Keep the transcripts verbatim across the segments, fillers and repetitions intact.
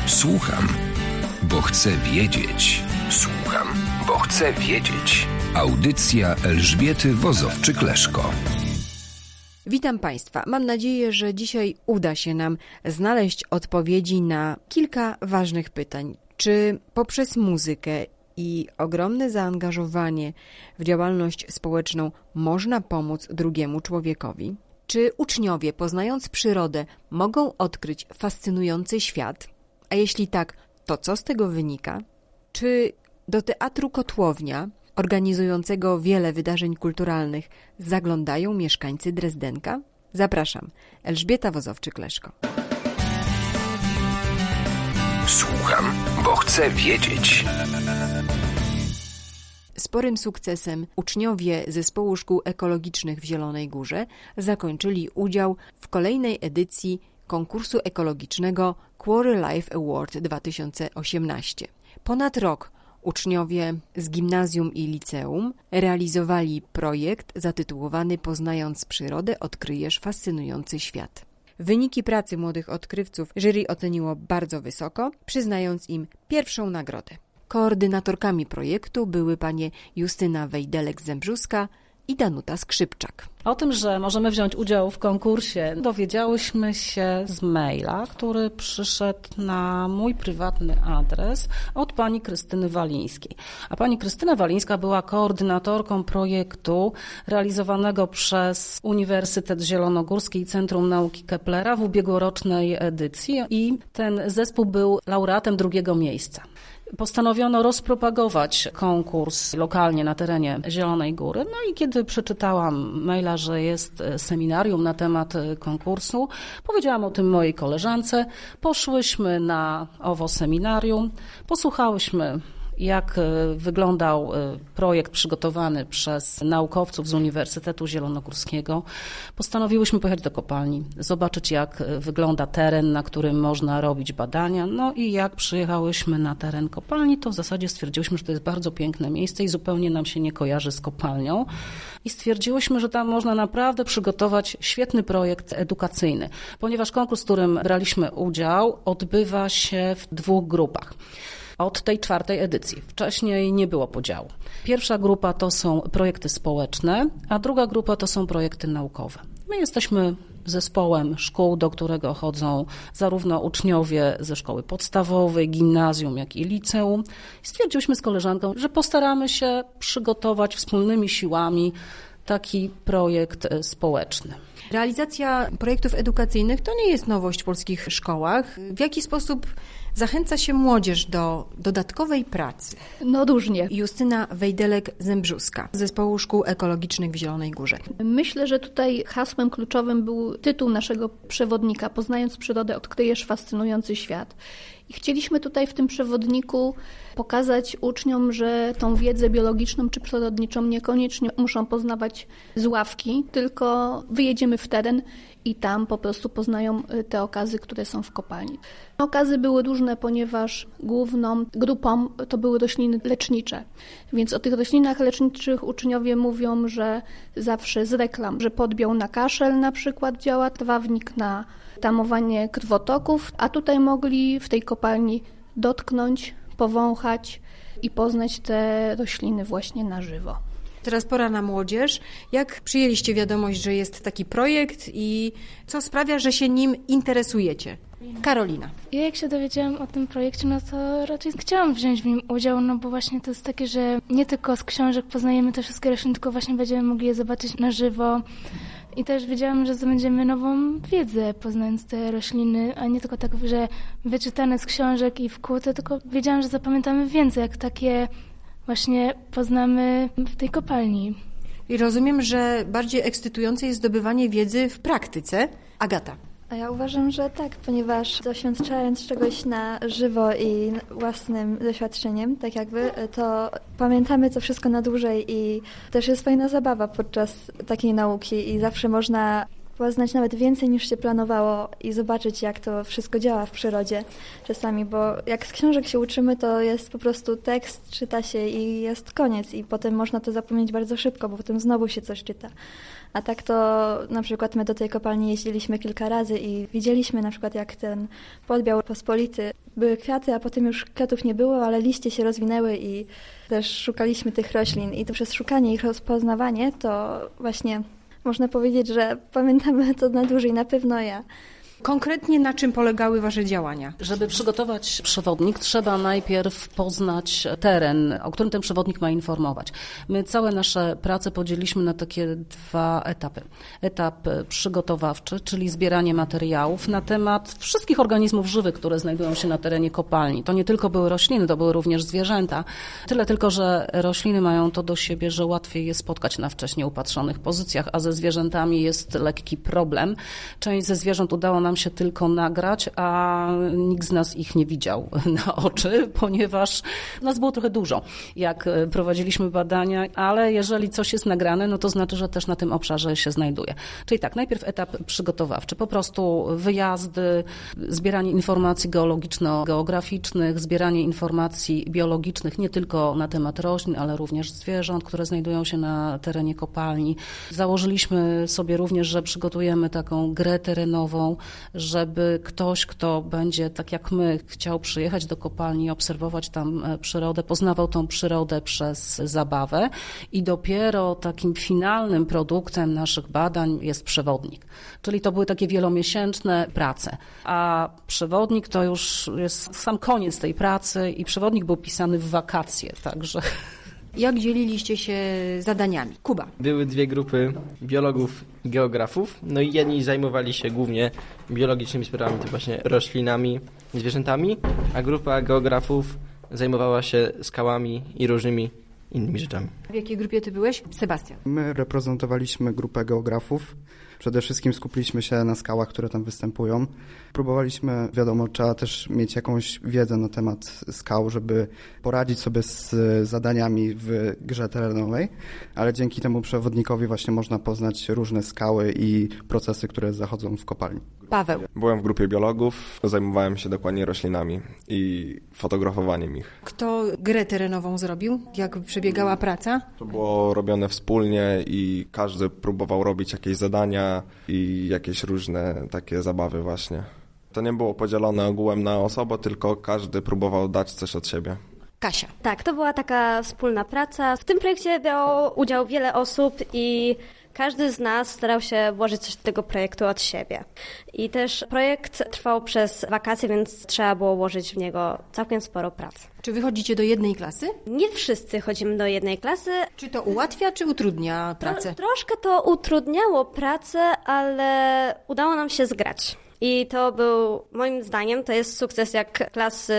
Słucham, bo chcę wiedzieć. Słucham, bo chcę wiedzieć. Audycja Elżbiety Wozowczyk-Leszko. Witam Państwa. Mam nadzieję, że dzisiaj uda się nam znaleźć odpowiedzi na kilka ważnych pytań. Czy poprzez muzykę i ogromne zaangażowanie w działalność społeczną można pomóc drugiemu człowiekowi? Czy uczniowie, poznając przyrodę, mogą odkryć fascynujący świat? A jeśli tak, to co z tego wynika? Czy do Teatru Kotłownia, organizującego wiele wydarzeń kulturalnych, zaglądają mieszkańcy Drezdenka? Zapraszam, Elżbieta Wozowczyk-Leszko. Słucham, bo chcę wiedzieć. Sporym sukcesem uczniowie Zespołu Szkół Ekologicznych w Zielonej Górze zakończyli udział w kolejnej edycji konkursu ekologicznego Quarry Life Award dwa tysiące osiemnaście. Ponad rok uczniowie z gimnazjum i liceum realizowali projekt zatytułowany Poznając przyrodę, odkryjesz fascynujący świat. Wyniki pracy młodych odkrywców jury oceniło bardzo wysoko, przyznając im pierwszą nagrodę. Koordynatorkami projektu były panie Justyna Wejdelek-Zembrzuska i Danuta Skrzypczak. O tym, że możemy wziąć udział w konkursie, dowiedziałyśmy się z maila, który przyszedł na mój prywatny adres od pani Krystyny Walińskiej. A pani Krystyna Walińska była koordynatorką projektu realizowanego przez Uniwersytet Zielonogórski i Centrum Nauki Keplera w ubiegłorocznej edycji i ten zespół był laureatem drugiego miejsca. Postanowiono rozpropagować konkurs lokalnie na terenie Zielonej Góry. No i kiedy przeczytałam maila, że jest seminarium na temat konkursu, powiedziałam o tym mojej koleżance. Poszłyśmy na owo seminarium, posłuchałyśmy, jak wyglądał projekt przygotowany przez naukowców z Uniwersytetu Zielonogórskiego. Postanowiłyśmy pojechać do kopalni, zobaczyć, jak wygląda teren, na którym można robić badania. No i jak przyjechałyśmy na teren kopalni, to w zasadzie stwierdziłyśmy, że to jest bardzo piękne miejsce i zupełnie nam się nie kojarzy z kopalnią. I stwierdziłyśmy, że tam można naprawdę przygotować świetny projekt edukacyjny, ponieważ konkurs, w którym braliśmy udział, odbywa się w dwóch grupach. Od tej czwartej edycji. Wcześniej nie było podziału. Pierwsza grupa to są projekty społeczne, a druga grupa to są projekty naukowe. My jesteśmy zespołem szkół, do którego chodzą zarówno uczniowie ze szkoły podstawowej, gimnazjum, jak i liceum. Stwierdziłyśmy z koleżanką, że postaramy się przygotować wspólnymi siłami taki projekt społeczny. Realizacja projektów edukacyjnych to nie jest nowość w polskich szkołach. W jaki sposób zachęca się młodzież do dodatkowej pracy? No różnie. Justyna Wejdelek-Zembrzuska z Zespołu Szkół Ekologicznych w Zielonej Górze. Myślę, że tutaj hasłem kluczowym był tytuł naszego przewodnika Poznając przyrodę, odkryjesz fascynujący świat. I chcieliśmy tutaj w tym przewodniku pokazać uczniom, że tą wiedzę biologiczną czy przyrodniczą niekoniecznie muszą poznawać z ławki, tylko wyjedziemy w teren i tam po prostu poznają te okazy, które są w kopalni. Okazy były różne, ponieważ główną grupą to były rośliny lecznicze. Więc o tych roślinach leczniczych uczniowie mówią, że zawsze z reklam, że podbiał na kaszel na przykład działa, trawnik na tamowanie krwotoków, a tutaj mogli w tej kopalni dotknąć, powąchać i poznać te rośliny właśnie na żywo. Teraz pora na młodzież. Jak przyjęliście wiadomość, że jest taki projekt i co sprawia, że się nim interesujecie? Karolina. Ja jak się dowiedziałam o tym projekcie, no to raczej chciałam wziąć w nim udział, no bo właśnie to jest takie, że nie tylko z książek poznajemy te wszystkie rośliny, tylko właśnie będziemy mogli je zobaczyć na żywo. I też wiedziałam, że zdobędziemy nową wiedzę, poznając te rośliny, a nie tylko tak, że wyczytane z książek i wkłute, tylko wiedziałam, że zapamiętamy więcej, jak takie właśnie poznamy w tej kopalni. I rozumiem, że bardziej ekscytujące jest zdobywanie wiedzy w praktyce. Agata. A ja uważam, że tak, ponieważ doświadczając czegoś na żywo i własnym doświadczeniem, tak jakby, to pamiętamy to wszystko na dłużej i też jest fajna zabawa podczas takiej nauki i zawsze można poznać nawet więcej niż się planowało i zobaczyć, jak to wszystko działa w przyrodzie czasami, bo jak z książek się uczymy, to jest po prostu tekst, czyta się i jest koniec i potem można to zapomnieć bardzo szybko, bo potem znowu się coś czyta. A tak to na przykład my do tej kopalni jeździliśmy kilka razy i widzieliśmy na przykład, jak ten podbiał pospolity. Były kwiaty, a potem już kwiatów nie było, ale liście się rozwinęły i też szukaliśmy tych roślin i to przez szukanie ich, rozpoznawanie, to właśnie można powiedzieć, że pamiętamy to na dłużej, na pewno ja. Konkretnie na czym polegały wasze działania? Żeby przygotować przewodnik, trzeba najpierw poznać teren, o którym ten przewodnik ma informować. My całe nasze prace podzieliliśmy na takie dwa etapy. Etap przygotowawczy, czyli zbieranie materiałów na temat wszystkich organizmów żywych, które znajdują się na terenie kopalni. To nie tylko były rośliny, to były również zwierzęta. Tyle tylko, że rośliny mają to do siebie, że łatwiej je spotkać na wcześniej upatrzonych pozycjach, a ze zwierzętami jest lekki problem. Część ze zwierząt udało nam się tylko nagrać, a nikt z nas ich nie widział na oczy, ponieważ nas było trochę dużo, jak prowadziliśmy badania, ale jeżeli coś jest nagrane, no to znaczy, że też na tym obszarze się znajduje. Czyli tak, najpierw etap przygotowawczy, po prostu wyjazdy, zbieranie informacji geologiczno-geograficznych, zbieranie informacji biologicznych, nie tylko na temat roślin, ale również zwierząt, które znajdują się na terenie kopalni. Założyliśmy sobie również, że przygotujemy taką grę terenową, żeby ktoś, kto będzie, tak jak my, chciał przyjechać do kopalni i obserwować tam przyrodę, poznawał tą przyrodę przez zabawę i dopiero takim finalnym produktem naszych badań jest przewodnik. Czyli to były takie wielomiesięczne prace, a przewodnik to już jest sam koniec tej pracy i przewodnik był pisany w wakacje, także... Jak dzieliliście się zadaniami? Kuba. Były dwie grupy biologów i geografów, no i jedni zajmowali się głównie biologicznymi sprawami, to właśnie roślinami, zwierzętami, a grupa geografów zajmowała się skałami i różnymi innymi rzeczami. W jakiej grupie ty byłeś? Sebastian. My reprezentowaliśmy grupę geografów. Przede wszystkim skupiliśmy się na skałach, które tam występują. Próbowaliśmy, wiadomo, trzeba też mieć jakąś wiedzę na temat skał, żeby poradzić sobie z zadaniami w grze terenowej, ale dzięki temu przewodnikowi właśnie można poznać różne skały i procesy, które zachodzą w kopalni. Paweł. Byłem w grupie biologów, zajmowałem się dokładnie roślinami i fotografowaniem ich. Kto grę terenową zrobił? Jak przebiegała praca? To było robione wspólnie i każdy próbował robić jakieś zadania i jakieś różne takie zabawy właśnie. To nie było podzielone ogółem na osobę, tylko każdy próbował dać coś od siebie. Kasia. Tak, to była taka wspólna praca. W tym projekcie brało udział wiele osób i każdy z nas starał się włożyć coś do tego projektu od siebie. I też projekt trwał przez wakacje, więc trzeba było włożyć w niego całkiem sporo pracy. Czy wy chodzicie do jednej klasy? Nie wszyscy chodzimy do jednej klasy. Czy to ułatwia, czy utrudnia pracę? Tro, troszkę to utrudniało pracę, ale udało nam się zgrać. I to był, moim zdaniem, to jest sukces, jak klasy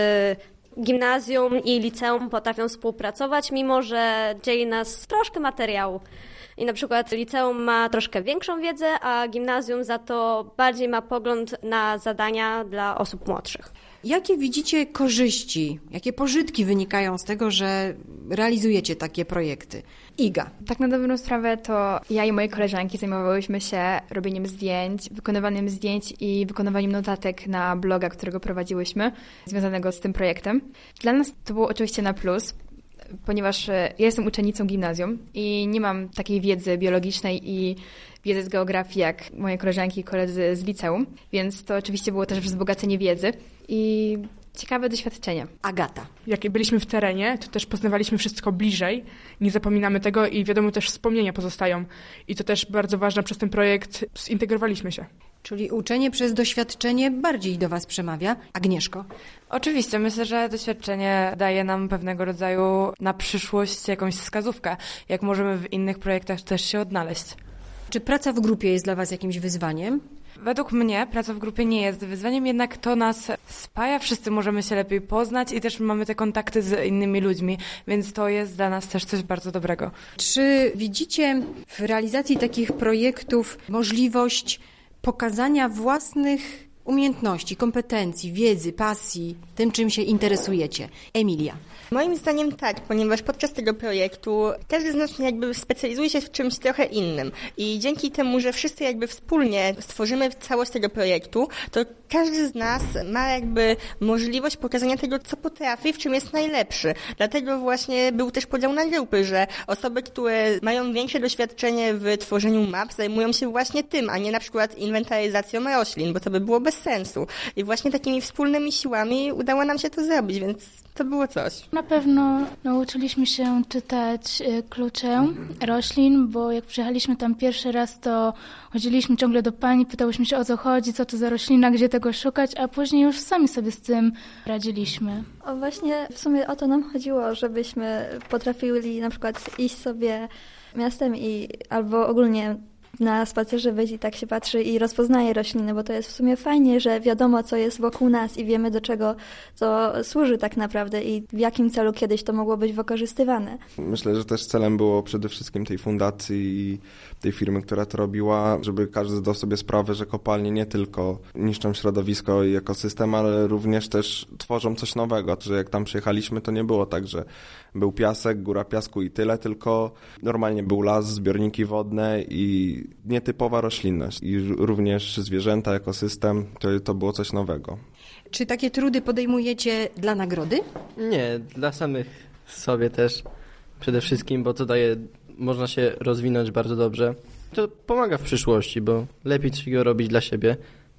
gimnazjum i liceum potrafią współpracować, mimo że dzieli nas troszkę materiału. I na przykład liceum ma troszkę większą wiedzę, a gimnazjum za to bardziej ma pogląd na zadania dla osób młodszych. Jakie widzicie korzyści, jakie pożytki wynikają z tego, że realizujecie takie projekty? Iga. Tak na dobrą sprawę to ja i moje koleżanki zajmowałyśmy się robieniem zdjęć, wykonywaniem zdjęć i wykonywaniem notatek na bloga, którego prowadziłyśmy, związanego z tym projektem. Dla nas to było oczywiście na plus, ponieważ ja jestem uczennicą gimnazjum i nie mam takiej wiedzy biologicznej i wiedzy z geografii jak moje koleżanki i koledzy z liceum, więc to oczywiście było też wzbogacenie wiedzy i ciekawe doświadczenie. Agata. Jak byliśmy w terenie, to też poznawaliśmy wszystko bliżej, nie zapominamy tego i wiadomo, też wspomnienia pozostają. I to też bardzo ważne, przez ten projekt zintegrowaliśmy się. Czyli uczenie przez doświadczenie bardziej do was przemawia. Agnieszko. Oczywiście, myślę, że doświadczenie daje nam pewnego rodzaju na przyszłość jakąś wskazówkę, jak możemy w innych projektach też się odnaleźć. Czy praca w grupie jest dla was jakimś wyzwaniem? Według mnie praca w grupie nie jest wyzwaniem, jednak to nas spaja, wszyscy możemy się lepiej poznać i też mamy te kontakty z innymi ludźmi, więc to jest dla nas też coś bardzo dobrego. Czy widzicie w realizacji takich projektów możliwość pokazania własnych umiejętności, kompetencji, wiedzy, pasji, tym, czym się interesujecie. Emilia. Moim zdaniem tak, ponieważ podczas tego projektu każdy z nas jakby specjalizuje się w czymś trochę innym i dzięki temu, że wszyscy jakby wspólnie stworzymy całość tego projektu, to każdy z nas ma jakby możliwość pokazania tego, co potrafi, w czym jest najlepszy. Dlatego właśnie był też podział na grupy, że osoby, które mają większe doświadczenie w tworzeniu map, zajmują się właśnie tym, a nie na przykład inwentaryzacją roślin, bo to by było bez sensu. I właśnie takimi wspólnymi siłami udało nam się to zrobić, więc to było coś. Na pewno nauczyliśmy się czytać klucze roślin, bo jak przyjechaliśmy tam pierwszy raz, to chodziliśmy ciągle do pani, pytałyśmy się, o co chodzi, co to za roślina, gdzie tego szukać, a później już sami sobie z tym radziliśmy. O właśnie w sumie o to nam chodziło, żebyśmy potrafili na przykład iść sobie miastem i albo ogólnie na spacerze wyjść i tak się patrzy i rozpoznaje rośliny, bo to jest w sumie fajnie, że wiadomo, co jest wokół nas i wiemy, do czego to służy tak naprawdę i w jakim celu kiedyś to mogło być wykorzystywane. Myślę, że też celem było przede wszystkim tej fundacji i tej firmy, która to robiła, żeby każdy zdał sobie sprawę, że kopalnie nie tylko niszczą środowisko i ekosystem, ale również też tworzą coś nowego, że jak tam przyjechaliśmy, to nie było tak, że był piasek, góra piasku i tyle, tylko normalnie był las, zbiorniki wodne i nietypowa roślinność i również zwierzęta, ekosystem, to, to było coś nowego. Czy takie trudy podejmujecie dla nagrody? Nie, dla samych sobie też przede wszystkim, bo to daje, można się rozwinąć bardzo dobrze. To pomaga w przyszłości, bo lepiej coś robić dla siebie.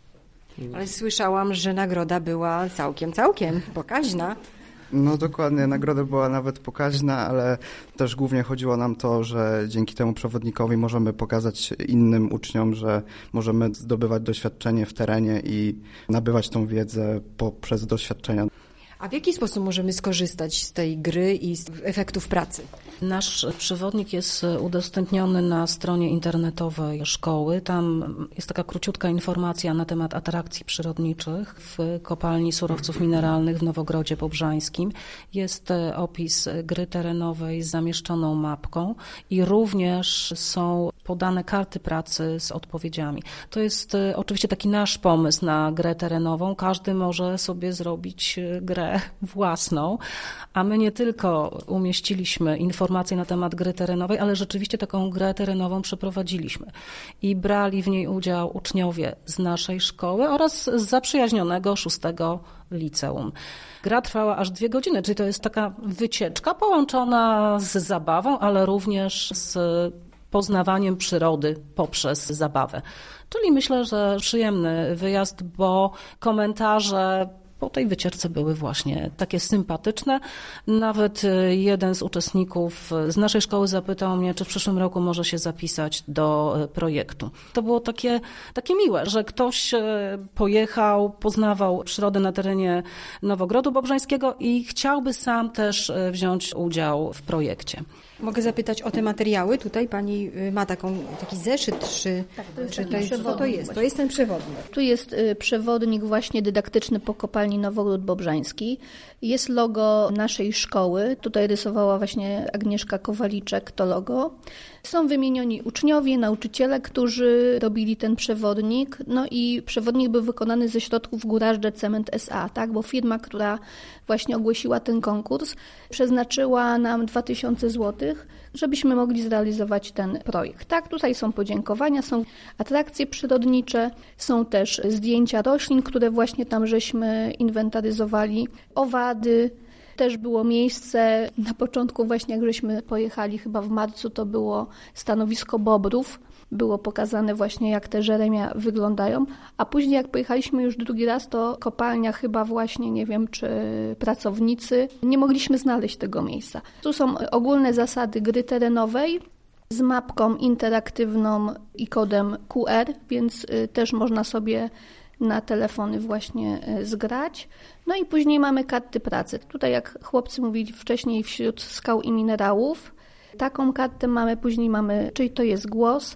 Ale słyszałam, że nagroda była całkiem, całkiem pokaźna. No dokładnie, nagroda była nawet pokaźna, ale też głównie chodziło nam to, że dzięki temu przewodnikowi możemy pokazać innym uczniom, że możemy zdobywać doświadczenie w terenie i nabywać tą wiedzę poprzez doświadczenia. A w jaki sposób możemy skorzystać z tej gry i z efektów pracy? Nasz przewodnik jest udostępniony na stronie internetowej szkoły. Tam jest taka króciutka informacja na temat atrakcji przyrodniczych w kopalni surowców mineralnych w Nowogrodzie Bobrzańskim. Jest opis gry terenowej z zamieszczoną mapką i również są podane karty pracy z odpowiedziami. To jest oczywiście taki nasz pomysł na grę terenową. Każdy może sobie zrobić grę własną, a my nie tylko umieściliśmy informacje na temat gry terenowej, ale rzeczywiście taką grę terenową przeprowadziliśmy i brali w niej udział uczniowie z naszej szkoły oraz z zaprzyjaźnionego szóstego liceum. Gra trwała aż dwie godziny, czyli to jest taka wycieczka połączona z zabawą, ale również z poznawaniem przyrody poprzez zabawę. Czyli myślę, że przyjemny wyjazd, bo komentarze po tej wycieczce były właśnie takie sympatyczne. Nawet jeden z uczestników z naszej szkoły zapytał mnie, czy w przyszłym roku może się zapisać do projektu. To było takie, takie miłe, że ktoś pojechał, poznawał przyrodę na terenie Nowogrodu Bobrzańskiego i chciałby sam też wziąć udział w projekcie. Mogę zapytać o te materiały? Tutaj pani ma taką, taki zeszyt, czy, tak, to jest czy to jest, co to jest? Właśnie. To jest ten przewodnik. Tu jest y, przewodnik właśnie dydaktyczny po kopalni Nowogród Bobrzański. Jest logo naszej szkoły. Tutaj rysowała właśnie Agnieszka Kowaliczek to logo. Są wymienioni uczniowie, nauczyciele, którzy robili ten przewodnik. No i przewodnik był wykonany ze środków Gurażde Cement S A, tak? Bo firma, która właśnie ogłosiła ten konkurs, przeznaczyła nam dwa tysiące złotych, żebyśmy mogli zrealizować ten projekt. Tak, tutaj są podziękowania, są atrakcje przyrodnicze, są też zdjęcia roślin, które właśnie tam żeśmy inwentaryzowali, owady. Też było miejsce, na początku właśnie jak żeśmy pojechali chyba w marcu, to było stanowisko bobrów. Było pokazane właśnie jak te żeremia wyglądają, a później jak pojechaliśmy już drugi raz, to kopalnia chyba właśnie, nie wiem czy pracownicy, nie mogliśmy znaleźć tego miejsca. Tu są ogólne zasady gry terenowej z mapką interaktywną i kodem Q R, więc też można sobie na telefony właśnie zgrać. No i później mamy karty pracy. Tutaj jak chłopcy mówili wcześniej, wśród skał i minerałów. Taką kartę mamy, później mamy, czyli to jest głos.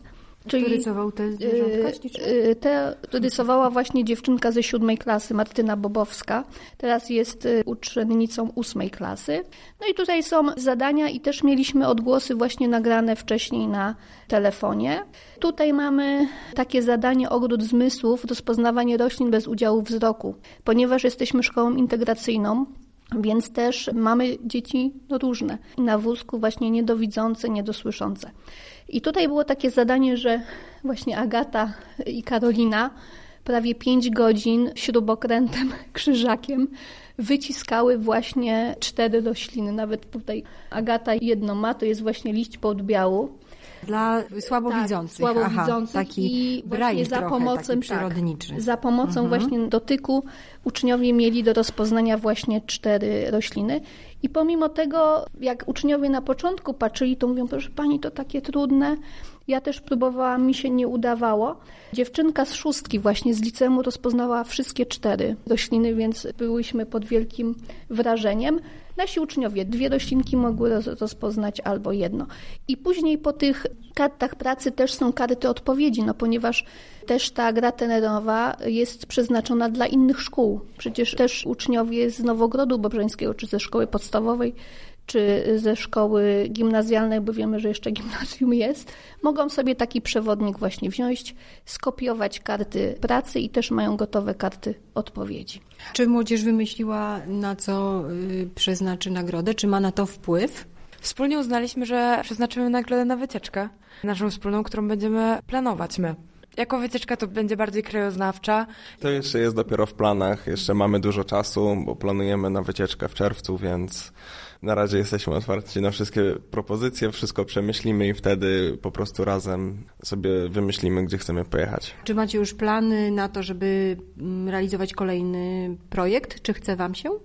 Czyli Kto rysował te zwierzątka? Te rysowała właśnie dziewczynka ze siódmej klasy, Martyna Bobowska. Teraz jest uczennicą ósmej klasy. No i tutaj są zadania i też mieliśmy odgłosy właśnie nagrane wcześniej na telefonie. Tutaj mamy takie zadanie ogród zmysłów, rozpoznawanie roślin bez udziału wzroku. Ponieważ jesteśmy szkołą integracyjną, więc też mamy dzieci no, różne. Na wózku właśnie niedowidzące, niedosłyszące. I tutaj było takie zadanie, że właśnie Agata i Karolina prawie pięć godzin śrubokrętem, krzyżakiem wyciskały właśnie cztery rośliny. Nawet tutaj Agata jedno ma, to jest właśnie liść podbiału. Dla słabowidzących. Tak, słabowidzących. Aha, taki i właśnie za trochę, pomocą, taki przyrodniczy. Tak, za pomocą mhm. właśnie dotyku uczniowie mieli do rozpoznania właśnie cztery rośliny. I pomimo tego, jak uczniowie na początku patrzyli, to mówią, proszę pani, to takie trudne. Ja też próbowałam, mi się nie udawało. Dziewczynka z szóstki właśnie z liceum rozpoznała wszystkie cztery rośliny, więc byłyśmy pod wielkim wrażeniem. Nasi uczniowie dwie roślinki mogły rozpoznać albo jedno. I później po tych kartach pracy też są karty odpowiedzi, no ponieważ też ta gra terenowa jest przeznaczona dla innych szkół. Przecież też uczniowie z Nowogrodu Bobrzeńskiego, czy ze szkoły podstawowej, czy ze szkoły gimnazjalnej, bo wiemy, że jeszcze gimnazjum jest, mogą sobie taki przewodnik właśnie wziąć, skopiować karty pracy i też mają gotowe karty odpowiedzi. Czy młodzież wymyśliła, na co y, przeznaczy nagrodę? Czy ma na to wpływ? Wspólnie uznaliśmy, że przeznaczymy nagrodę na wycieczkę, naszą wspólną, którą będziemy planować my. Jako wycieczka to będzie bardziej krajoznawcza. To jeszcze jest dopiero w planach, jeszcze mamy dużo czasu, bo planujemy na wycieczkę w czerwcu, więc na razie jesteśmy otwarci na wszystkie propozycje, wszystko przemyślimy i wtedy po prostu razem sobie wymyślimy, gdzie chcemy pojechać. Czy macie już plany na to, żeby realizować kolejny projekt? Czy chce wam się?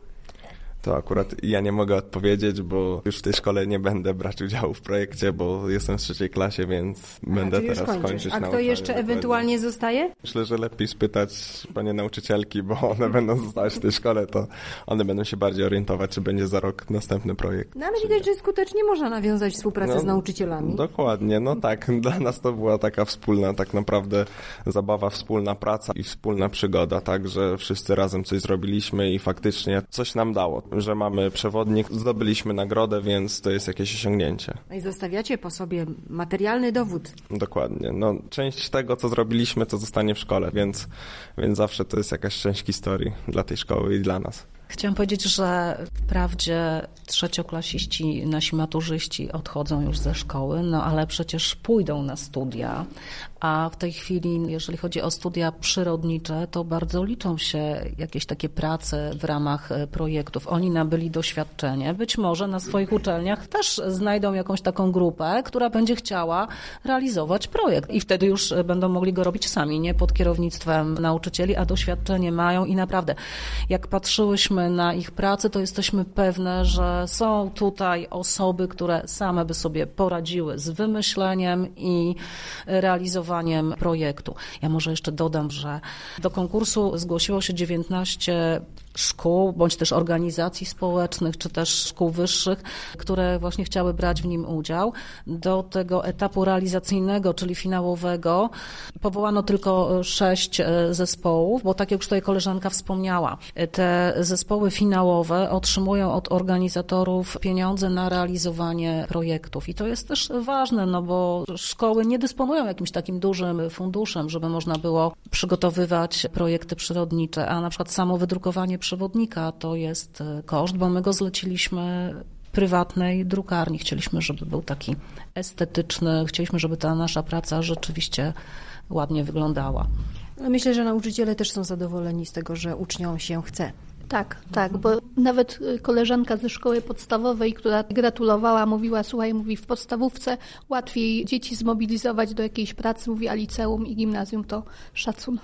To akurat ja nie mogę odpowiedzieć, bo już w tej szkole nie będę brać udziału w projekcie, bo jestem w trzeciej klasie, więc A, będę teraz kończysz. kończyć A kto nauczanie. jeszcze ewentualnie zostaje? Myślę, że lepiej spytać panie nauczycielki, bo one będą zostawać w tej szkole, to one będą się bardziej orientować, czy będzie za rok następny projekt. No ale widać, że skutecznie można nawiązać współpracę no, z nauczycielami. Dokładnie, no tak. Dla nas to była taka wspólna, tak naprawdę zabawa, wspólna praca i wspólna przygoda, tak, że wszyscy razem coś zrobiliśmy i faktycznie coś nam dało. Że mamy przewodnik, zdobyliśmy nagrodę, więc to jest jakieś osiągnięcie. I zostawiacie po sobie materialny dowód. Dokładnie. No, część tego, co zrobiliśmy, to zostanie w szkole, więc, więc zawsze to jest jakaś część historii dla tej szkoły i dla nas. Chciałam powiedzieć, że wprawdzie trzecioklasiści, nasi maturzyści odchodzą już ze szkoły, no ale przecież pójdą na studia, a w tej chwili, jeżeli chodzi o studia przyrodnicze, to bardzo liczą się jakieś takie prace w ramach projektów. Oni nabyli doświadczenie, być może na swoich uczelniach też znajdą jakąś taką grupę, która będzie chciała realizować projekt i wtedy już będą mogli go robić sami, nie pod kierownictwem nauczycieli, a doświadczenie mają i naprawdę, jak patrzyłyśmy na ich pracę, to jesteśmy pewne, że są tutaj osoby, które same by sobie poradziły z wymyśleniem i realizowaniem projektu. Ja może jeszcze dodam, że do konkursu zgłosiło się dziewiętnaście szkół, bądź też organizacji społecznych, czy też szkół wyższych, które właśnie chciały brać w nim udział. Do tego etapu realizacyjnego, czyli finałowego, powołano tylko sześć zespołów, bo tak jak już tutaj koleżanka wspomniała, te zespoły finałowe otrzymują od organizatorów pieniądze na realizowanie projektów. I to jest też ważne, no bo szkoły nie dysponują jakimś takim dużym funduszem, żeby można było przygotowywać projekty przyrodnicze, a na przykład samo wydrukowanie przewodnika to jest koszt, bo my go zleciliśmy prywatnej drukarni. Chcieliśmy, żeby był taki estetyczny, chcieliśmy, żeby ta nasza praca rzeczywiście ładnie wyglądała. Myślę, że nauczyciele też są zadowoleni z tego, że uczniom się chce. Tak, tak, bo nawet koleżanka ze szkoły podstawowej, która gratulowała, mówiła, słuchaj, mówi, w podstawówce łatwiej dzieci zmobilizować do jakiejś pracy, mówi, a liceum i gimnazjum to szacun.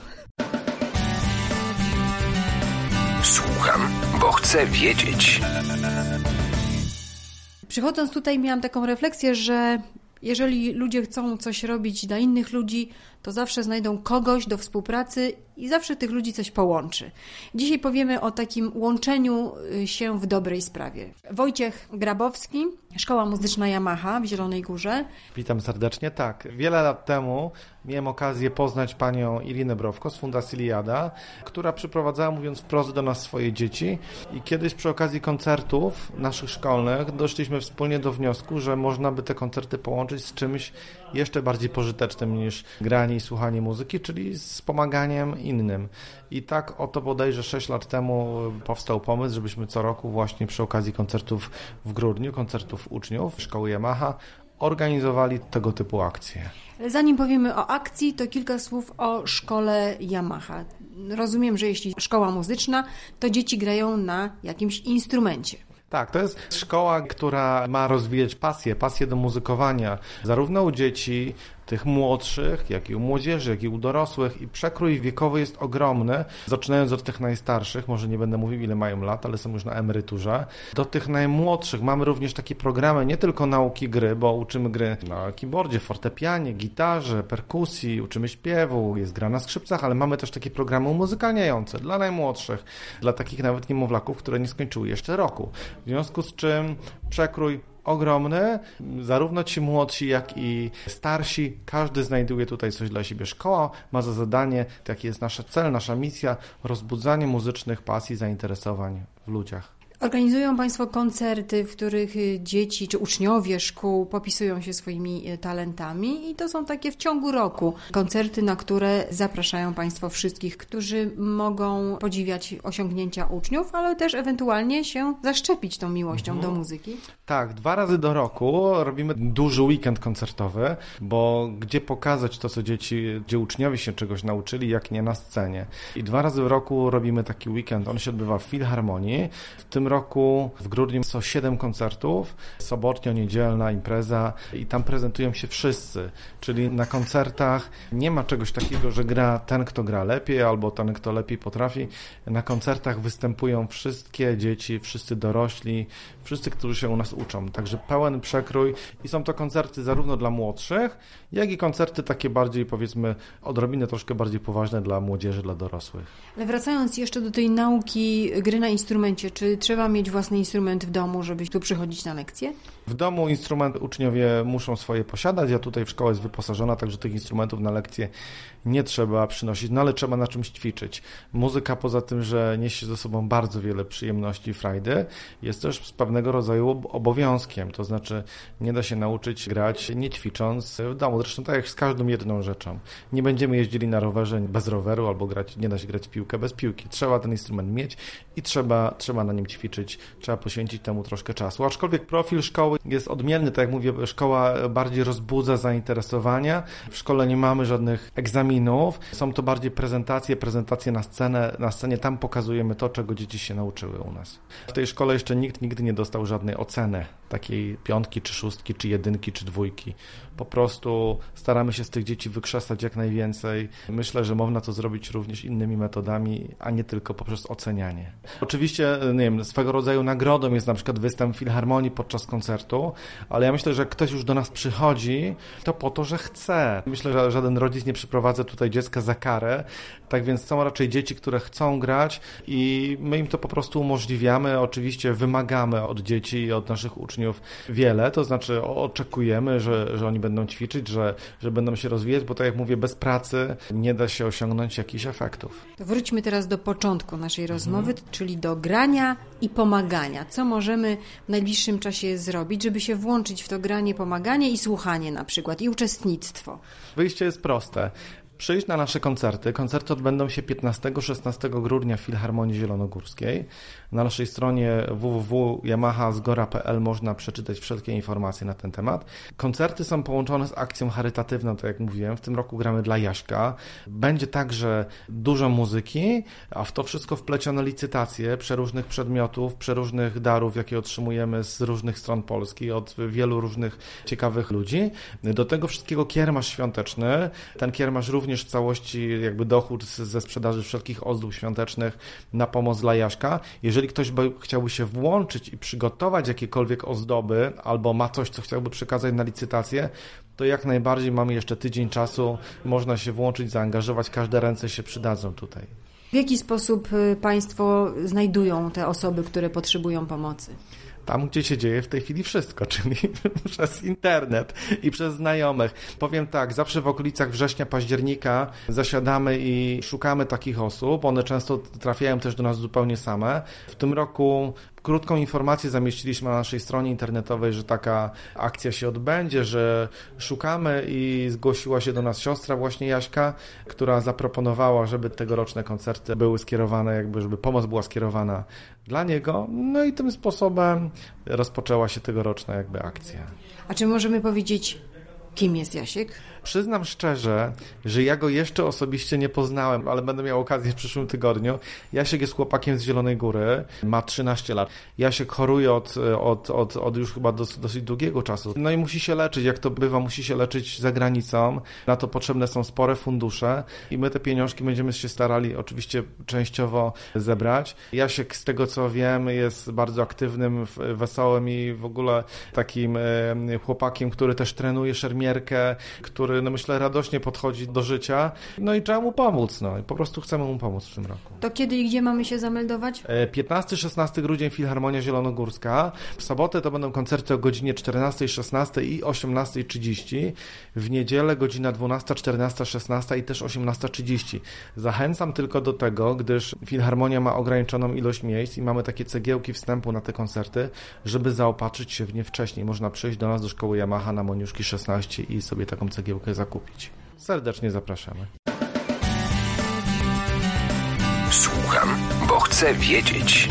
Słucham, bo chcę wiedzieć. Przychodząc tutaj miałam taką refleksję, że jeżeli ludzie chcą coś robić dla innych ludzi, to zawsze znajdą kogoś do współpracy i zawsze tych ludzi coś połączy. Dzisiaj powiemy o takim łączeniu się w dobrej sprawie. Wojciech Grabowski, Szkoła Muzyczna Yamaha w Zielonej Górze. Witam serdecznie. Tak, wiele lat temu miałem okazję poznać panią Irinę Browko z Fundacji Liada, która przyprowadzała, mówiąc wprost, do nas swoje dzieci i kiedyś przy okazji koncertów naszych szkolnych doszliśmy wspólnie do wniosku, że można by te koncerty połączyć z czymś jeszcze bardziej pożytecznym niż granie i słuchanie muzyki, czyli z pomaganiem innym. I tak oto bodajże sześć lat temu powstał pomysł, żebyśmy co roku właśnie przy okazji koncertów w grudniu, koncertów uczniów Szkoły Yamaha, organizowali tego typu akcje. Zanim powiemy o akcji, to kilka słów o szkole Yamaha. Rozumiem, że jeśli szkoła muzyczna, to dzieci grają na jakimś instrumencie. Tak, to jest szkoła, która ma rozwijać pasję, pasję do muzykowania, zarówno u dzieci, tych młodszych, jak i u młodzieży, jak i u dorosłych i przekrój wiekowy jest ogromny, zaczynając od tych najstarszych, może nie będę mówił ile mają lat, ale są już na emeryturze, do tych najmłodszych. Mamy również takie programy, nie tylko nauki gry, bo uczymy gry na keyboardzie, fortepianie, gitarze, perkusji, uczymy śpiewu, jest gra na skrzypcach, ale mamy też takie programy umuzykalniające dla najmłodszych, dla takich nawet niemowlaków, które nie skończyły jeszcze roku. W związku z czym przekrój ogromny, zarówno ci młodsi, jak i starsi, każdy znajduje tutaj coś dla siebie. Szkoła ma za zadanie, taki jest nasz cel, nasza misja, rozbudzanie muzycznych pasji, zainteresowań w ludziach. Organizują Państwo koncerty, w których dzieci czy uczniowie szkół popisują się swoimi talentami i to są takie w ciągu roku koncerty, na które zapraszają Państwo wszystkich, którzy mogą podziwiać osiągnięcia uczniów, ale też ewentualnie się zaszczepić tą miłością mhm. do muzyki. Tak, dwa razy do roku robimy duży weekend koncertowy, bo gdzie pokazać to, co dzieci, gdzie uczniowie się czegoś nauczyli, jak nie na scenie. I dwa razy w roku robimy taki weekend, on się odbywa w Filharmonii. W tym roku w grudniu są siedem koncertów, sobotnio-niedzielna impreza i tam prezentują się wszyscy, czyli na koncertach nie ma czegoś takiego, że gra ten, kto gra lepiej albo ten, kto lepiej potrafi. Na koncertach występują wszystkie dzieci, wszyscy dorośli, wszyscy, którzy się u nas uczą, także pełen przekrój i są to koncerty zarówno dla młodszych, jak i koncerty takie bardziej, powiedzmy, odrobinę troszkę bardziej poważne dla młodzieży, dla dorosłych. Ale wracając jeszcze do tej nauki gry na instrumencie, czy trzeba mieć własny instrument w domu, żeby tu przychodzić na lekcje? W domu instrument uczniowie muszą swoje posiadać, a tutaj w szkole jest wyposażona, także tych instrumentów na lekcje nie trzeba przynosić, no ale trzeba na czymś ćwiczyć. Muzyka poza tym, że niesie ze sobą bardzo wiele przyjemności i frajdy, jest też z pewnego rodzaju obowiązkiem, to znaczy nie da się nauczyć grać nie ćwicząc w domu, zresztą tak jak z każdą jedną rzeczą. Nie będziemy jeździli na rowerze bez roweru albo grać, nie da się grać w piłkę bez piłki. Trzeba ten instrument mieć i trzeba, trzeba na nim ćwiczyć, trzeba poświęcić temu troszkę czasu. Aczkolwiek profil szkoły jest odmienny, tak jak mówię, szkoła bardziej rozbudza zainteresowania. W szkole nie mamy żadnych egzaminów, są to bardziej prezentacje, prezentacje na scenę, na scenie, tam pokazujemy to, czego dzieci się nauczyły u nas. W tej szkole jeszcze nikt nigdy nie dostał żadnej oceny, takiej piątki, czy szóstki, czy jedynki, czy dwójki. Po prostu staramy się z tych dzieci wykrzesać jak najwięcej. Myślę, że można to zrobić również innymi metodami, a nie tylko poprzez ocenianie. Oczywiście, nie wiem, swego rodzaju nagrodą jest na przykład występ Filharmonii podczas koncertu, ale ja myślę, że ktoś już do nas przychodzi, to po to, że chce. Myślę, że żaden rodzic nie przyprowadza tutaj dziecka za karę, tak więc są raczej dzieci, które chcą grać i my im to po prostu umożliwiamy. Oczywiście wymagamy od dzieci i od naszych uczniów wiele, to znaczy oczekujemy, że, że oni będą ćwiczyć, że, że będą się rozwijać, bo tak jak mówię, bez pracy nie da się osiągnąć jakichś efektów. To wróćmy teraz do początku naszej rozmowy, mhm. czyli do grania i pomagania. Co możemy w najbliższym czasie zrobić, żeby się włączyć w to granie, pomaganie i słuchanie na przykład i uczestnictwo? Wyjście jest proste. Przyjść na nasze koncerty. Koncerty odbędą się piętnastego szesnastego grudnia w Filharmonii Zielonogórskiej. Na naszej stronie w w w kropka yamaha zgora kropka p l można przeczytać wszelkie informacje na ten temat. Koncerty są połączone z akcją charytatywną, tak jak mówiłem. W tym roku gramy dla Jaśka. Będzie także dużo muzyki, a w to wszystko wplecione licytacje przeróżnych przedmiotów, przeróżnych darów, jakie otrzymujemy z różnych stron Polski, od wielu różnych ciekawych ludzi. Do tego wszystkiego kiermasz świąteczny. Ten kiermasz również również w całości jakby dochód ze sprzedaży wszelkich ozdób świątecznych na pomoc dla Jaśka. Jeżeli ktoś by chciałby się włączyć i przygotować jakiekolwiek ozdoby albo ma coś, co chciałby przekazać na licytację, to jak najbardziej mamy jeszcze tydzień czasu, można się włączyć, zaangażować, każde ręce się przydadzą tutaj. W jaki sposób Państwo znajdują te osoby, które potrzebują pomocy? Tam, gdzie się dzieje w tej chwili wszystko, czyli przez internet i przez znajomych. Powiem tak, zawsze w okolicach września, października zasiadamy i szukamy takich osób. One często trafiają też do nas zupełnie same. W tym roku krótką informację zamieściliśmy na naszej stronie internetowej, że taka akcja się odbędzie, że szukamy i zgłosiła się do nas siostra właśnie Jaśka, która zaproponowała, żeby tegoroczne koncerty były skierowane, jakby żeby pomoc była skierowana dla niego. No i tym sposobem rozpoczęła się tegoroczna jakby akcja. A czy możemy powiedzieć, kim jest Jasiek? Przyznam szczerze, że ja go jeszcze osobiście nie poznałem, ale będę miał okazję w przyszłym tygodniu. Jasiek jest chłopakiem z Zielonej Góry, ma trzynaście lat. Jasiek choruje od, od, od, od już chyba dos, dosyć długiego czasu. No i musi się leczyć, jak to bywa, musi się leczyć za granicą. Na to potrzebne są spore fundusze i my te pieniążki będziemy się starali oczywiście częściowo zebrać. Jasiek, z tego co wiem, jest bardzo aktywnym, wesołym i w ogóle takim chłopakiem, który też trenuje szermierkę, który no myślę radośnie podchodzi do życia, no i trzeba mu pomóc, no i po prostu chcemy mu pomóc w tym roku. To kiedy i gdzie mamy się zameldować? piętnasty szesnasty grudzień Filharmonia Zielonogórska. W sobotę to będą koncerty o godzinie czternastej, szesnastej i osiemnastej trzydzieści. W niedzielę godzina dwunasta, czternasta, szesnasta i też osiemnasta trzydzieści. Zachęcam tylko do tego, gdyż Filharmonia ma ograniczoną ilość miejsc i mamy takie cegiełki wstępu na te koncerty, żeby zaopatrzyć się w nie wcześniej. Można przyjść do nas do szkoły Yamaha na Moniuszki szesnaście i sobie taką cegiełkę zakupić. Serdecznie zapraszamy. Słucham, bo chcę wiedzieć.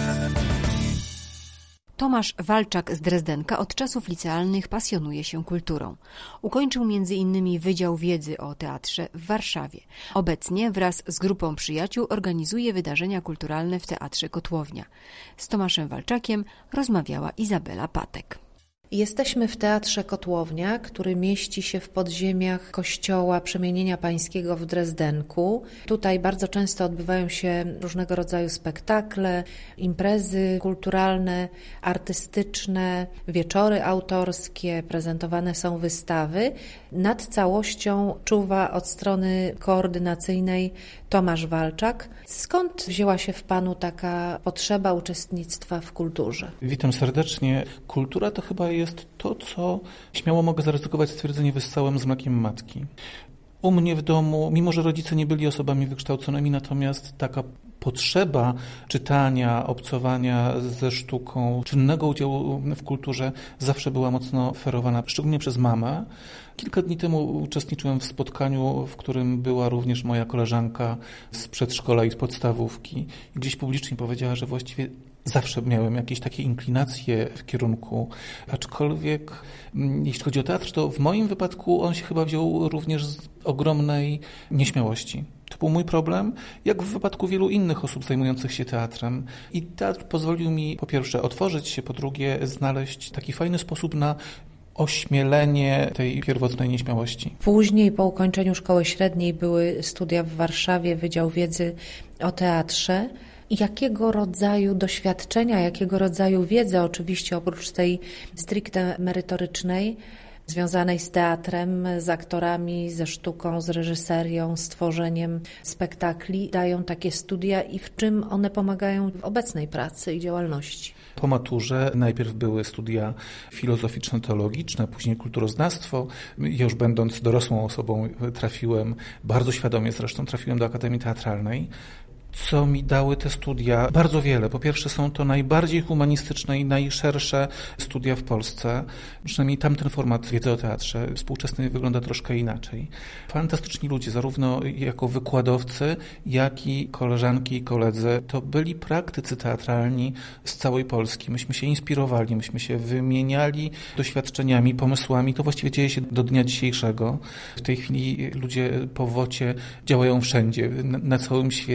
Tomasz Walczak z Drezdenka od czasów licealnych pasjonuje się kulturą. Ukończył między innymi Wydział Wiedzy o Teatrze w Warszawie. Obecnie wraz z grupą przyjaciół organizuje wydarzenia kulturalne w Teatrze Kotłownia. Z Tomaszem Walczakiem rozmawiała Izabela Patek. Jesteśmy w Teatrze Kotłownia, który mieści się w podziemiach Kościoła Przemienienia Pańskiego w Drezdenku. Tutaj bardzo często odbywają się różnego rodzaju spektakle, imprezy kulturalne, artystyczne, wieczory autorskie, prezentowane są wystawy. Nad całością czuwa od strony koordynacyjnej Tomasz Walczak. Skąd wzięła się w Panu taka potrzeba uczestnictwa w kulturze? Witam serdecznie. Kultura to chyba jest to, co śmiało mogę zaryzykować stwierdzenie wyssałem z mlekiem matki. U mnie w domu, mimo że rodzice nie byli osobami wykształconymi, natomiast taka potrzeba czytania, obcowania ze sztuką, czynnego udziału w kulturze zawsze była mocno ferowana, szczególnie przez mamę. Kilka dni temu uczestniczyłem w spotkaniu, w którym była również moja koleżanka z przedszkola i z podstawówki. I gdzieś publicznie powiedziała, że właściwie zawsze miałem jakieś takie inklinacje w kierunku, aczkolwiek jeśli chodzi o teatr, to w moim wypadku on się chyba wziął również z ogromnej nieśmiałości. To był mój problem, jak w wypadku wielu innych osób zajmujących się teatrem. I teatr pozwolił mi po pierwsze otworzyć się, po drugie znaleźć taki fajny sposób na ośmielenie tej pierwotnej nieśmiałości. Później po ukończeniu szkoły średniej były studia w Warszawie, Wydział Wiedzy o Teatrze. Jakiego rodzaju doświadczenia, jakiego rodzaju wiedzy, oczywiście oprócz tej stricte merytorycznej, związanej z teatrem, z aktorami, ze sztuką, z reżyserią, z tworzeniem spektakli, dają takie studia i w czym one pomagają w obecnej pracy i działalności? Po maturze najpierw były studia filozoficzno-teologiczne, później kulturoznawstwo. Ja już będąc dorosłą osobą trafiłem, bardzo świadomie zresztą trafiłem do Akademii Teatralnej. Co mi dały te studia? Bardzo wiele. Po pierwsze są to najbardziej humanistyczne i najszersze studia w Polsce. Przynajmniej tamten format wiedzy o teatrze współczesny wygląda troszkę inaczej. Fantastyczni ludzie, zarówno jako wykładowcy, jak i koleżanki i koledzy. To byli praktycy teatralni z całej Polski. Myśmy się inspirowali, myśmy się wymieniali doświadczeniami, pomysłami. To właściwie dzieje się do dnia dzisiejszego. W tej chwili ludzie po wocie działają wszędzie, na, na całym świecie.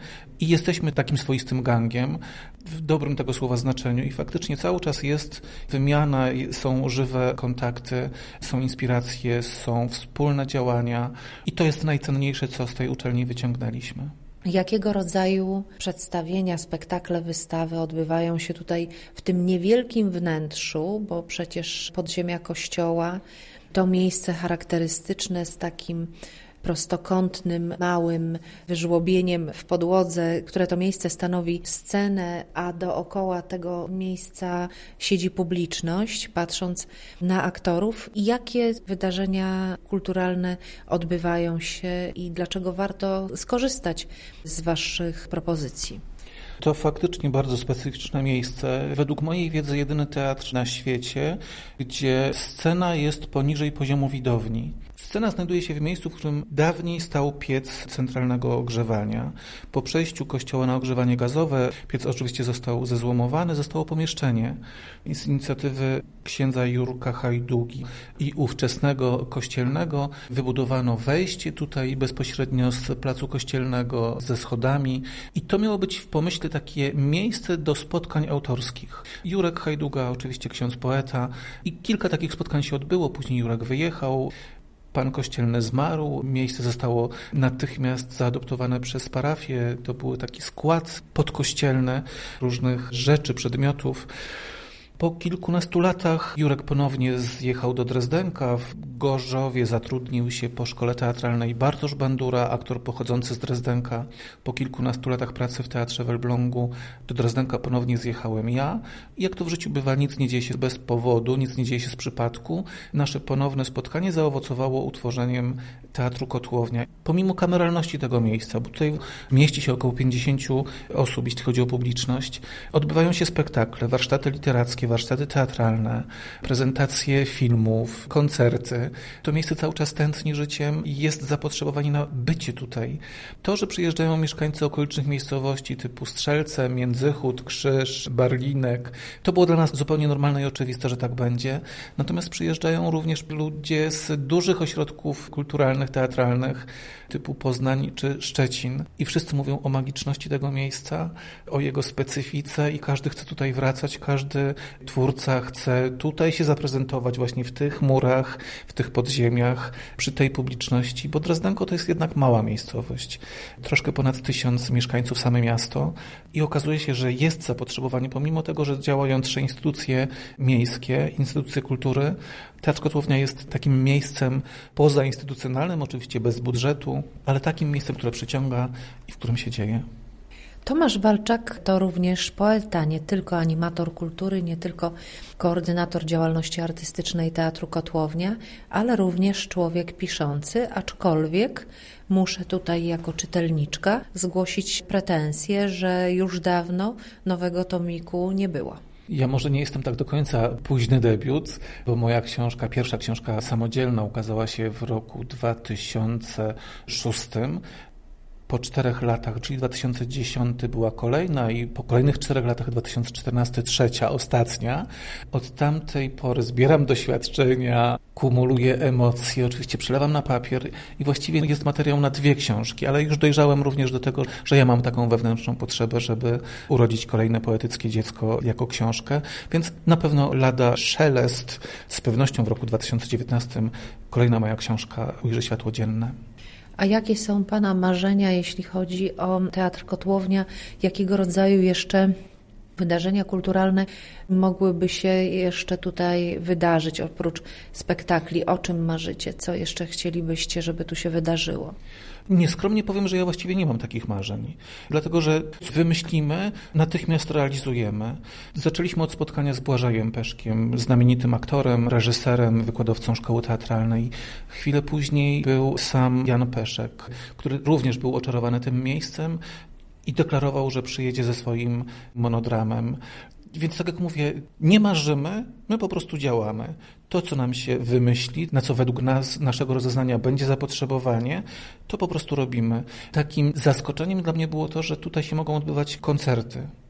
i jesteśmy takim swoistym gangiem w dobrym tego słowa znaczeniu i faktycznie cały czas jest wymiana, są żywe kontakty, są inspiracje, są wspólne działania i to jest najcenniejsze, co z tej uczelni wyciągnęliśmy. Jakiego rodzaju przedstawienia, spektakle, wystawy odbywają się tutaj w tym niewielkim wnętrzu, bo przecież podziemia kościoła to miejsce charakterystyczne z takim prostokątnym, małym wyżłobieniem w podłodze, które to miejsce stanowi scenę, a dookoła tego miejsca siedzi publiczność, patrząc na aktorów. Jakie wydarzenia kulturalne odbywają się i dlaczego warto skorzystać z Waszych propozycji? To faktycznie bardzo specyficzne miejsce. Według mojej wiedzy jedyny teatr na świecie, gdzie scena jest poniżej poziomu widowni. Scena znajduje się w miejscu, w którym dawniej stał piec centralnego ogrzewania. Po przejściu kościoła na ogrzewanie gazowe, piec oczywiście został zezłomowany, zostało pomieszczenie. Z inicjatywy księdza Jurka Hajdugi i ówczesnego kościelnego wybudowano wejście tutaj bezpośrednio z placu kościelnego ze schodami i to miało być w pomyśle takie miejsce do spotkań autorskich. Jurek Hajduga, oczywiście ksiądz poeta i kilka takich spotkań się odbyło, później Jurek wyjechał. Pan kościelny zmarł, miejsce zostało natychmiast zaadoptowane przez parafię. To był taki skład podkościelny różnych rzeczy, przedmiotów. Po kilkunastu latach Jurek ponownie zjechał do Drezdenka. W Gorzowie zatrudnił się po szkole teatralnej Bartosz Bandura, aktor pochodzący z Drezdenka. Po kilkunastu latach pracy w teatrze w Elblągu do Drezdenka ponownie zjechałem ja. I jak to w życiu bywa, nic nie dzieje się bez powodu, nic nie dzieje się z przypadku. Nasze ponowne spotkanie zaowocowało utworzeniem Teatru Kotłownia. Pomimo kameralności tego miejsca, bo tutaj mieści się około pięćdziesięciu osób, jeśli chodzi o publiczność, odbywają się spektakle, warsztaty literackie, warsztaty teatralne, prezentacje filmów, koncerty. To miejsce cały czas tętni życiem i jest zapotrzebowanie na bycie tutaj. To, że przyjeżdżają mieszkańcy okolicznych miejscowości typu Strzelce, Międzychód, Krzyż, Barlinek, to było dla nas zupełnie normalne i oczywiste, że tak będzie. Natomiast przyjeżdżają również ludzie z dużych ośrodków kulturalnych, teatralnych typu Poznań czy Szczecin i wszyscy mówią o magiczności tego miejsca, o jego specyfice i każdy chce tutaj wracać, każdy twórca chce tutaj się zaprezentować właśnie w tych murach, w tych podziemiach, przy tej publiczności, bo Drezdenko to jest jednak mała miejscowość. Troszkę ponad tysiąc mieszkańców, same miasto i okazuje się, że jest zapotrzebowanie, pomimo tego, że działają trzy instytucje miejskie, instytucje kultury. Teatr Kotłownia jest takim miejscem pozainstytucjonalnym, oczywiście bez budżetu, ale takim miejscem, które przyciąga i w którym się dzieje. Tomasz Walczak to również poeta, nie tylko animator kultury, nie tylko koordynator działalności artystycznej Teatru Kotłownia, ale również człowiek piszący, aczkolwiek muszę tutaj jako czytelniczka zgłosić pretensję, że już dawno nowego tomiku nie było. Ja może nie jestem tak do końca późny debiut, bo moja książka, pierwsza książka samodzielna ukazała się w roku dwa tysiące szóstym. Po czterech latach, czyli dwa tysiące dziesiąty była kolejna i po kolejnych czterech latach, dwa tysiące czternasty, trzecia, ostatnia. Od tamtej pory zbieram doświadczenia, kumuluję emocje, oczywiście przelewam na papier i właściwie jest materiał na dwie książki, ale już dojrzałem również do tego, że ja mam taką wewnętrzną potrzebę, żeby urodzić kolejne poetyckie dziecko jako książkę, więc na pewno lada szelest, z pewnością w roku dwa tysiące dziewiętnastym kolejna moja książka ujrzy światło dzienne. A jakie są Pana marzenia, jeśli chodzi o Teatr Kotłownia? Jakiego rodzaju jeszcze wydarzenia kulturalne mogłyby się jeszcze tutaj wydarzyć, oprócz spektakli? O czym marzycie? Co jeszcze chcielibyście, żeby tu się wydarzyło? Nieskromnie powiem, że ja właściwie nie mam takich marzeń, dlatego że wymyślimy, natychmiast realizujemy. Zaczęliśmy od spotkania z Błażejem Peszkiem, znamienitym aktorem, reżyserem, wykładowcą szkoły teatralnej. Chwilę później był sam Jan Peszek, który również był oczarowany tym miejscem i deklarował, że przyjedzie ze swoim monodramem. Więc tak jak mówię, nie marzymy, my po prostu działamy. To, co nam się wymyśli, na co według nas, naszego rozeznania będzie zapotrzebowanie, to po prostu robimy. Takim zaskoczeniem dla mnie było to, że tutaj się mogą odbywać koncerty.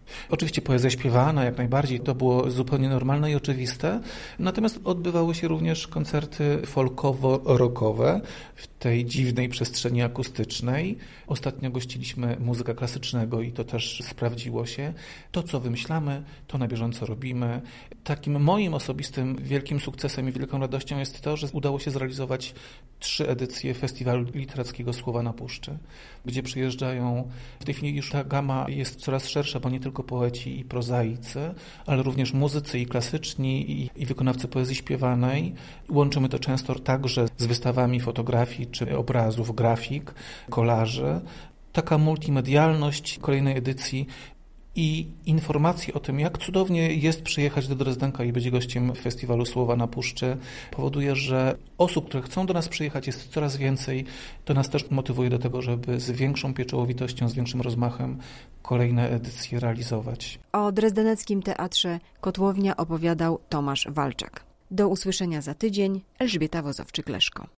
Oczywiście poezja śpiewana, jak najbardziej, to było zupełnie normalne i oczywiste, natomiast odbywały się również koncerty folkowo-rockowe w tej dziwnej przestrzeni akustycznej. Ostatnio gościliśmy muzyka klasycznego i to też sprawdziło się. To, co wymyślamy, to na bieżąco robimy. Takim moim osobistym wielkim sukcesem i wielką radością jest to, że udało się zrealizować trzy edycje Festiwalu Literackiego Słowa na Puszczy, gdzie przyjeżdżają, w tej chwili już ta gama jest coraz szersza, bo nie tylko poeci i prozaicy, ale również muzycy i klasyczni i, i wykonawcy poezji śpiewanej. Łączymy to często także z wystawami fotografii czy obrazów, grafik, kolaży. Taka multimedialność kolejnej edycji i informacje o tym, jak cudownie jest przyjechać do Drezdenka i być gościem Festiwalu Słowa na Puszczy, powoduje, że osób, które chcą do nas przyjechać, jest coraz więcej. To nas też motywuje do tego, żeby z większą pieczołowitością, z większym rozmachem kolejne edycje realizować. O Drezdeneckim Teatrze Kotłownia opowiadał Tomasz Walczak. Do usłyszenia za tydzień. Elżbieta Wozowczyk-Leszko.